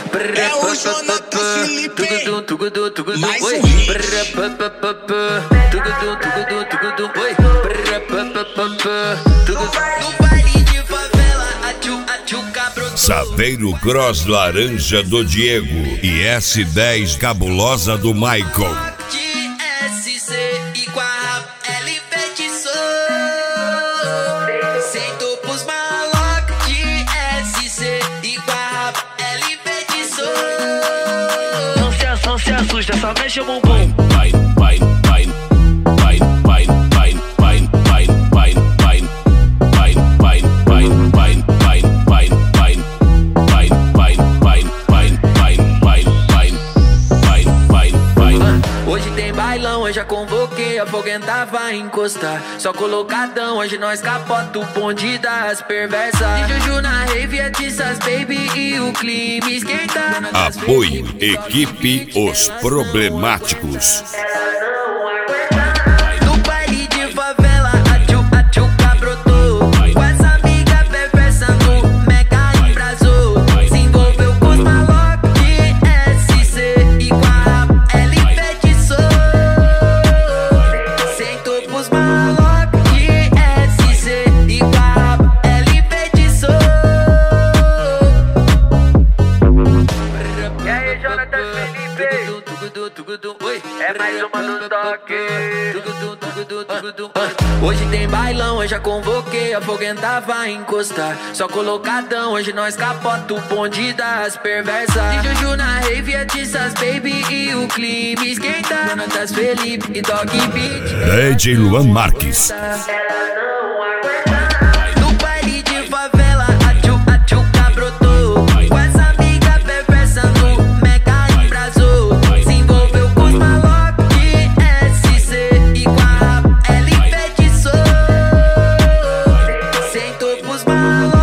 É o Jonathan Felipe, mais um hit. Saveiro Cross laranja do Diego e S10 cabulosa do Michael. Não se assusta, só mexe o bumbum. Hoje tem bailão, eu já convoquei, a foguenta vai encostar. Só colocadão, hoje nós capota o bonde das perversas. E Juju na rave, é Tissas Baby e o clima esquenta. Apoio Equipe Os Problemáticos. No baile de favela, a tchuca brotou. Com essa amiga perversa no mega embrasou. Se envolveu com os malocos de SC e com a ela enfeitiçou. Sentou pros malocos de SC e com a ela enfeitiçou. E aí, Jonathan Felipe? É mais uma do toque. Hoje tem bailão, eu já convoquei, a foguenta vai encostar. Só colocadão, hoje nós capota o bonde das perversas. E Juju na rave, é Tissas Baby e o clima esquenta. Jonathan Felipe e Dog Beat. DJ Luan Marques. No baile de favela, a tchuca brotou. Com essa amiga perversa no mega embrasou. Se envolveu com os malocos de SC e com a ela enfeitiçou. Sentou pros malocos.